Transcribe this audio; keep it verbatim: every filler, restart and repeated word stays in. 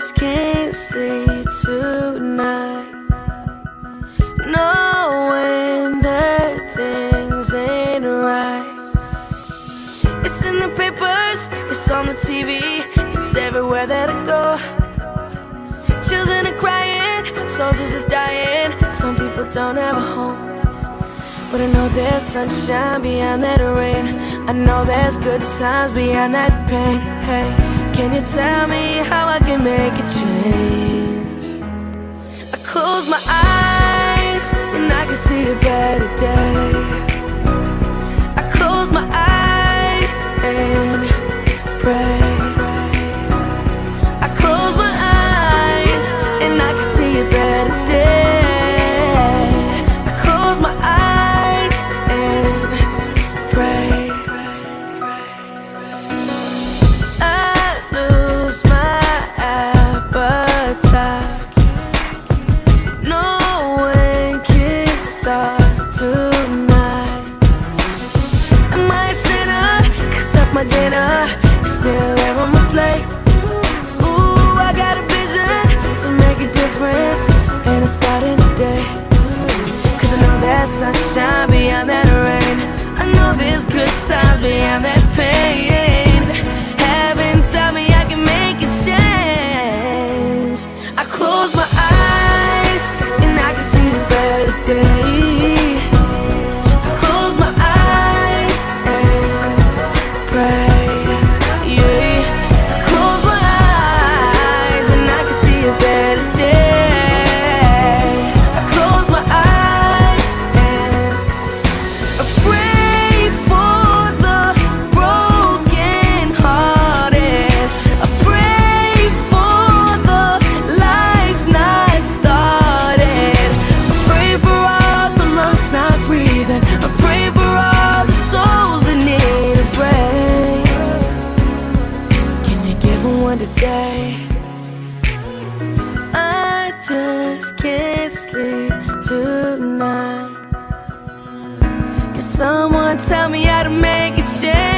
just can't sleep tonight, knowing that things ain't right. It's in the papers, it's on the T V, it's everywhere that I go. Children are crying, soldiers are dying, some people don't have a home. But I know there's sunshine beyond that rain, I know there's good times beyond that pain. Hey, can you tell me how I can make a change? I close my eyes and I can see a better day. I close my eyes and pray. I close my eyes and I can see a better day. I close my eyes and pray. I lose my appetite, knowing kids start tonight. Am I a sinner? 'Cause of my dinner is still there on my plate. Ooh, I got a vision to make a difference, and it's starting today. 'Cause I know there's sunshine beyond that rain, I know there's good times beyond that pain. Heaven tell me I can make a change. I close my eyes and I can see the better day. I close my eyes and pray. Yeah. I close my eyes and I can see a better day. I close my eyes and I pray for the broken hearted. I pray for the life not started. I pray for all the lungs not breathing. I pray for all the souls that need a break. Can you give them one today? I just can't sleep tonight. Can someone tell me how to make a change?